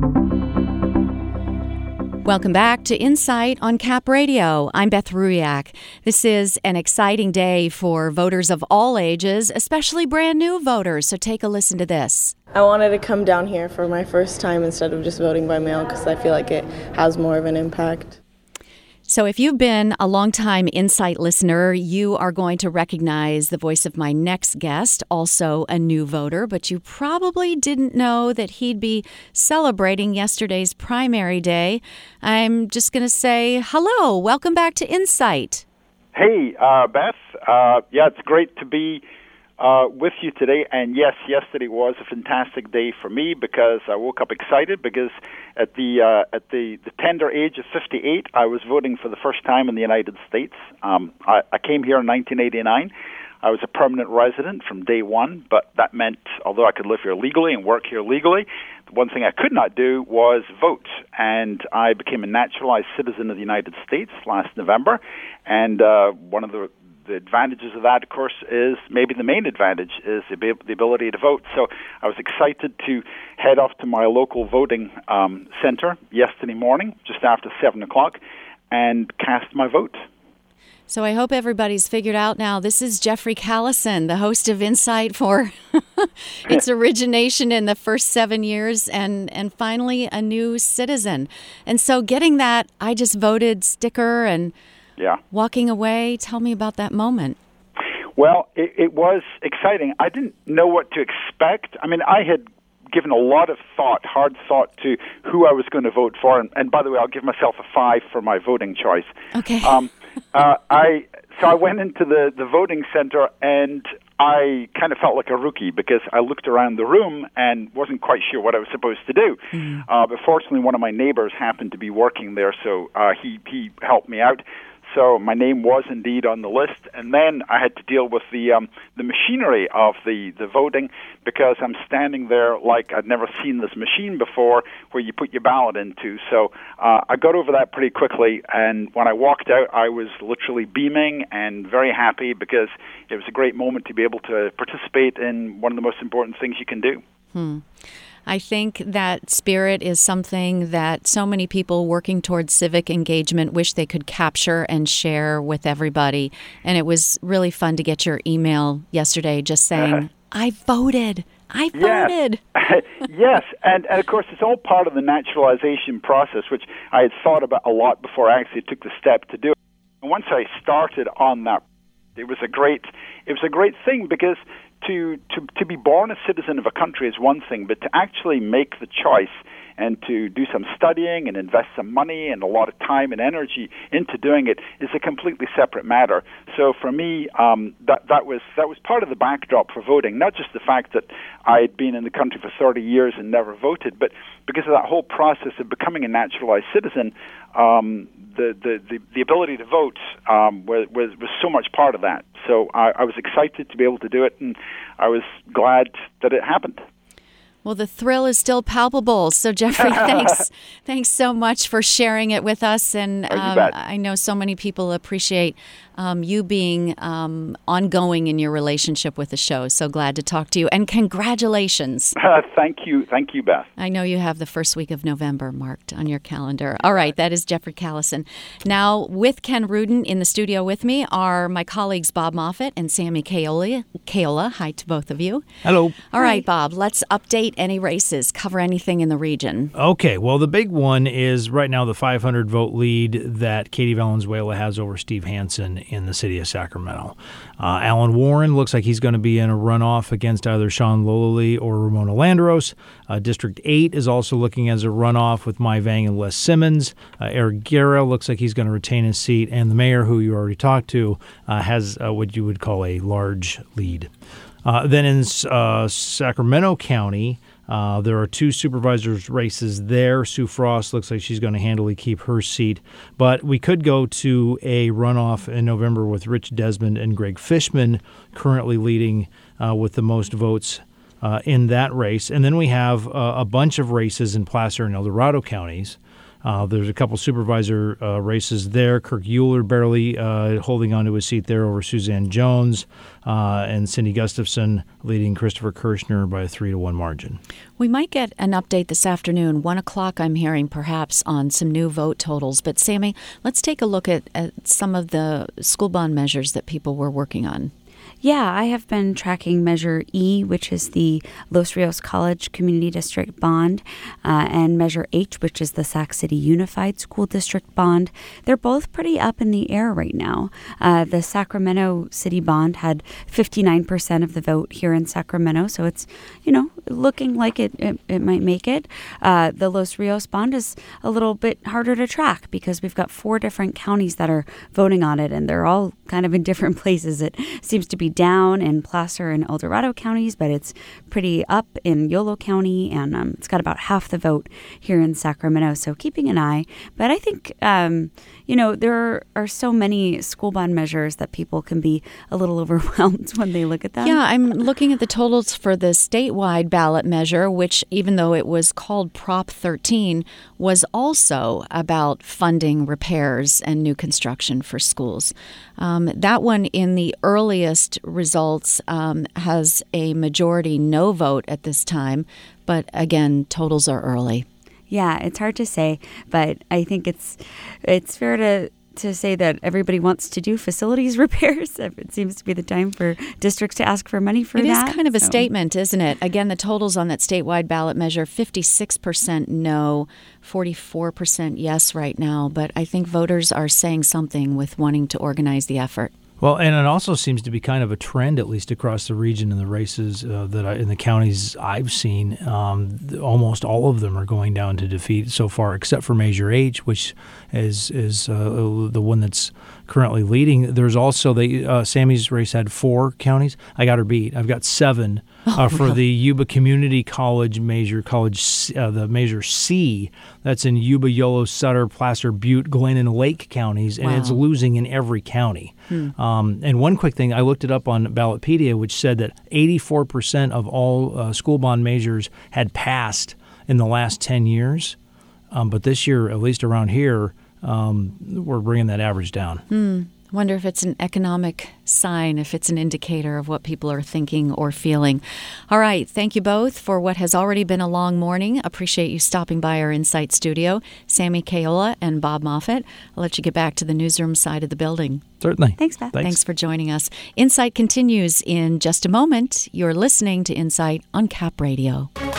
Welcome back to Insight on Cap Radio. I'm Beth Ruyak. This is an exciting day for voters of all ages, especially brand new voters. So take a listen to this. I wanted to come down here for my first time instead of just voting by mail because I feel like it has more of an impact. So if you've been a longtime Insight listener, you are going to recognize the voice of my next guest, also a new voter, but you probably didn't know that he'd be celebrating yesterday's primary day. I'm just going to say hello. Welcome back to Insight. Hey, Beth. It's great to be with you today. And yes, yesterday was a fantastic day for me because I woke up excited because at the tender age of 58, I was voting for the first time in the United States. I came here in 1989. I was a permanent resident from day one, but that meant, although I could live here legally and work here legally, the one thing I could not do was vote. And I became a naturalized citizen of the United States last November. And one of the advantages of that, of course, is maybe the main advantage is the ability to vote. So I was excited to head off to my local voting center yesterday morning, just after 7 o'clock, and cast my vote. So I hope everybody's figured out now, this is Jeffrey Callison, the host of Insight for its origination in the first 7 years and finally a new citizen. And so getting that I just voted sticker and walking away, tell me about that moment. Well, it was exciting. I didn't know what to expect. I mean, I had given a lot of hard thought to who I was going to vote for. And by the way, I'll give myself a 5 for my voting choice. Okay. I went into the voting center and I kind of felt like a rookie because I looked around the room and wasn't quite sure what I was supposed to do. But fortunately, one of my neighbors happened to be working there, so he helped me out. So my name was indeed on the list, and then I had to deal with the machinery of the voting because I'm standing there like I'd never seen this machine before where you put your ballot into. So I got over that pretty quickly, and when I walked out, I was literally beaming and very happy because it was a great moment to be able to participate in one of the most important things you can do. I think that spirit is something that so many people working towards civic engagement wish they could capture and share with everybody. And it was really fun to get your email yesterday just saying, I voted. I voted. Yes, and of course it's all part of the naturalization process, which I had thought about a lot before I actually took the step to do it. And once I started on that, it was a great thing because to be born a citizen of a country is one thing, but to actually make the choice and to do some studying and invest some money and a lot of time and energy into doing it is a completely separate matter. So for me, that was part of the backdrop for voting, not just the fact that I had been in the country for 30 years and never voted, but because of that whole process of becoming a naturalized citizen, the ability to vote was so much part of that. So I was excited to be able to do it, and I was glad that it happened. Well, the thrill is still palpable. So, Jeffrey, thanks so much for sharing it with us. And I know so many people appreciate you being ongoing in your relationship with the show. So glad to talk to you. And congratulations. Thank you, Beth. I know you have the first week of November marked on your calendar. All right, that is Jeffrey Callison. Now, with Ken Rudin in the studio with me are my colleagues Bob Moffett and Sammy Kayola. Hi to both of you. Hello. All right, Bob, let's update any races, cover anything in the region. Okay, well, the big one is right now the 500-vote lead that Katie Valenzuela has over Steve Hansen in the city of Sacramento. Alan Warren looks like he's going to be in a runoff against either Sean Lololi or Ramona Landeros. District 8 is also looking as a runoff with Mai Vang and Les Simmons. Eric Guerra looks like he's going to retain his seat, and the mayor, who you already talked to, has what you would call a large lead. Then in Sacramento County, there are two supervisors' races there. Sue Frost looks like she's going to handily keep her seat. But we could go to a runoff in November with Rich Desmond and Greg Fishman currently leading with the most votes in that race. And then we have a bunch of races in Placer and El Dorado counties. There's a couple supervisor races there. Kirk Euler barely holding on to his seat there over Suzanne Jones, and Cindy Gustafson leading Christopher Kirschner by a 3-1 margin. We might get an update this afternoon, 1 o'clock, I'm hearing, perhaps, on some new vote totals. But, Sammy, let's take a look at some of the school bond measures that people were working on. Yeah, I have been tracking Measure E, which is the Los Rios College Community District Bond, and Measure H, which is the Sac City Unified School District Bond. They're both pretty up in the air right now. The Sacramento City Bond had 59% of the vote here in Sacramento, so it's, looking like it might make it. The Los Rios Bond is a little bit harder to track because we've got 4 different counties that are voting on it, and they're all kind of in different places. It seems to be down in Placer and El Dorado counties, but it's pretty up in Yolo County, and it's got about half the vote here in Sacramento. So keeping an eye. But I think, there are so many school bond measures that people can be a little overwhelmed when they look at them. Yeah, I'm looking at the totals for the statewide ballot measure, which, even though it was called Prop 13, was also about funding repairs and new construction for schools. That one, in the earliest results, has a majority no vote at this time. But again, totals are early. Yeah, it's hard to say, but I think it's fair to say that everybody wants to do facilities repairs. It seems to be the time for districts to ask for money for that. It is kind of a statement, isn't it? Again, the totals on that statewide ballot measure, 56% no, 44% yes right now. But I think voters are saying something with wanting to organize the effort. Well, and it also seems to be kind of a trend, at least across the region in the races in the counties I've seen. Almost all of them are going down to defeat so far, except for Measure H, which is the one that's currently leading. There's also Sammy's race had 4 counties. I got her beat. I've got 7 for the Yuba Community College measure, the Measure C. That's in Yuba, Yolo, Sutter, Placer, Butte, Glenn, and Lake counties, and it's losing in every county. And one quick thing, I looked it up on Ballotpedia, which said that 84% of all school bond measures had passed in the last 10 years. But this year, at least around here, we're bringing that average down. Wonder if it's an economic sign, if it's an indicator of what people are thinking or feeling. All right. Thank you both for what has already been a long morning. Appreciate you stopping by our Insight studio. Sammy Kayola and Bob Moffitt. I'll let you get back to the newsroom side of the building. Certainly. Thanks, Beth. Thanks for joining us. Insight continues in just a moment. You're listening to Insight on Cap Radio.